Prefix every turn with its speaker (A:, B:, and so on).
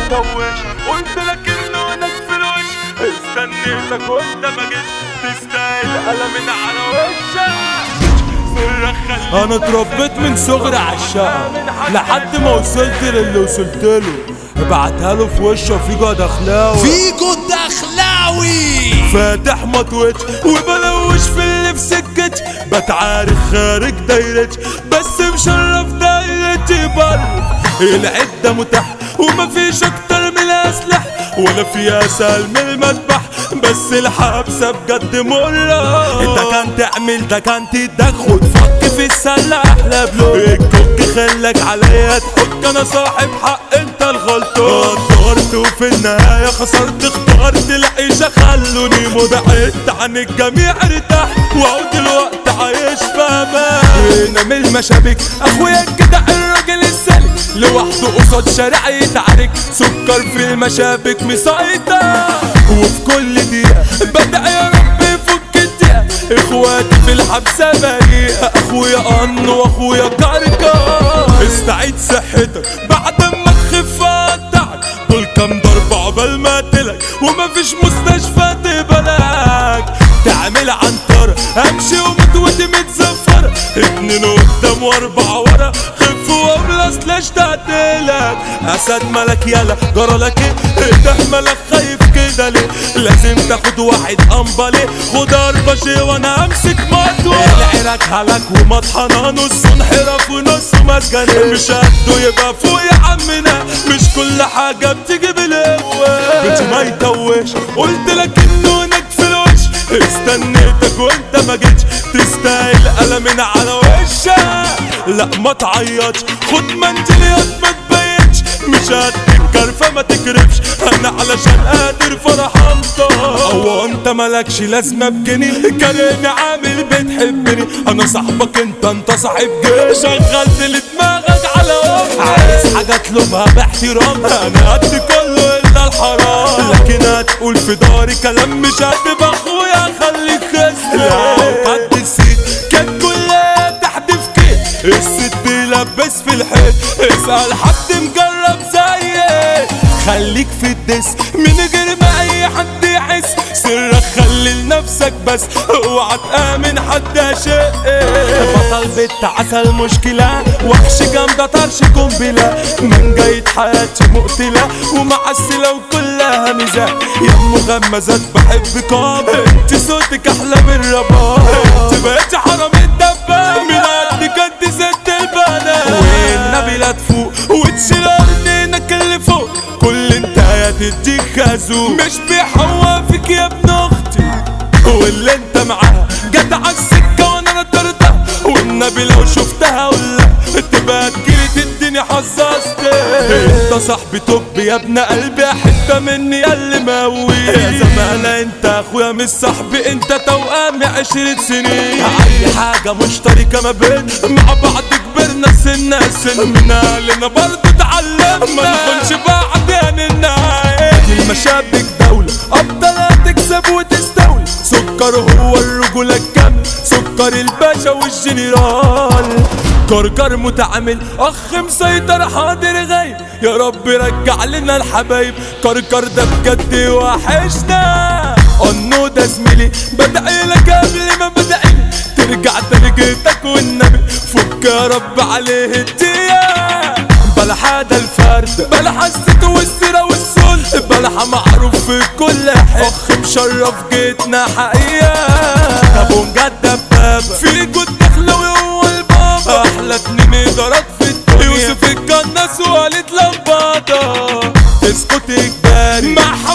A: توش، قلت لك انك في الوش، استنيتك وانت ما جيتش، تستاهل قلم من على وشك.
B: انا اتربيت من صغري عالشقة لحد ما وصلت للي وصلت له، ابعتها له في وشه فيجو دخلاوي.
C: فيجو دخلاوي
B: فاتح مطوتش وبلوش في اللي في سكتش، بتعارك خارج دايرتش بس مشرف دايرتي بر. العدة متاح ومفيش اكتر من الاسلح، ولا فيها سهل من المذبح، بس الحبسة بجد مرة. ده كان تعمل ده كان تدخل فك في السلة احلى بلو. الكوك خلك عليا تحك، انا صاحب حق انت الغلطان. اخترت وفي النهاية خسرت، اخترت العيشة خلوني بعدت عن الجميع ارتاح، واهو دلوقتي عايش في امان. هنا من المشابك اخويا كده الراجل السالك، لوحده قصاد شارع يتعارك، سكر في المشابك مسيطر. وفي كل دقيقة بدأ يا رب يفك الدقيقة، اخواتي في الحبسة بريئة، اخويا ان واخويا كركر. استعيد صحتك بعد ما تخف قطعك، دول كام ضربة عقبال ما تلك، ومفيش مستشفى تبلك. تعمل عنترة امشي ومتودي متزفرة، 2 قدام و4 ورا، خف وابلس لاش تعدلك. اسد ملك يلا جرالك ايه، ده ملك خايف كده ليه، لازم تاخد واحد امبالي، خد 4 شي وانا امسك مطوة. العراك هلك ومطحنة، نص انحراف ونص مسجنة، مش قده يبقى فوق يا عمنا، مش كل حاجة بتيجي بالقوة. بيتي ما يتوش، قلت لك انك في الوش، استنيتك وانت ما جيتش، تستاهل قلم من على وشك. لا ما تعيطش، خد منجل ياض ما تبينش، مش هتكر فما تكرفش، انا علشان قادر فرحان طار. هو انت مالكش لازمه بجنيه، كلامي عامل بتحبني، انا صاحبك انت صاحب جيش، شغلت لدماغك على وقت، عايز حاجه اطلبها باحترام، انا قد كله الا الحرام، لكن هتقول في داري كلام مش هتبقى اخويا، خليك خسر. لو قد السيد كانت كلها تحدف كده، الست لبس في الحيط، اسأل حد مجرب زيك، خليك في الدس من غير ما اي حد يحس، سرك خلي لنفسك بس، اوعى تآمن حد شيء. بطل بنت عسل مشكلة، وحش جامدة طرش قنبلة، من جاية حياتي مقتلة، ومعسلة وكلها ميزان، يا مغمزات بحبك، انت صوتك احلى من الرباب، انت بقيت حرام الدباب، من قدك انت ست البنات، والنبي لا تفوق وتشيل ارضينك اللي فوق، كل انتهاية تديك خازوق، مش بيحوافك يا ابن اختي، واللي انت معاها جت عالسكة وانا نطرتها، والنبي لو شفتها ولا تبقى تجيلي تديني حظاظتي. انت صاحبي توب يا ابن قلبي، حتة مني يا اللي مقوي، يا زمانة انت اخويا مش صاحبي، انت توأمي 10 سنين، اي حاجة مشتركة ما بين، مع بعض كبرنا سن من اهلنا برضه اتعلمنا، ما نكونش بعد يعني النهاية. المشابك دولة افضل تكسب وتستولي، سكر هو الرجولة الكاملة، سكر الباشا والجنرال، كركر متعامل اخ مسيطر حاضر غايب، يا رب رجع لنا الحبايب، كركر ده بجد وحشنا. انو ده زميلي بدعي لك قبل ما بدعي، ترجع ترجيتك والنبي، فك يا رب عليه الديان، بلحة ده الفرد، بلحة الست والسيرة والسل، بلحة معروف في كل حتة، اخ مشرف جيتنا حقيقة، ابو مجد دبابة فيجو الدخلاوي هو البابا، احلى 2 ادارات في الدنيا، يوسف الكناس ووليد لمبادة، اسكت اجباري مع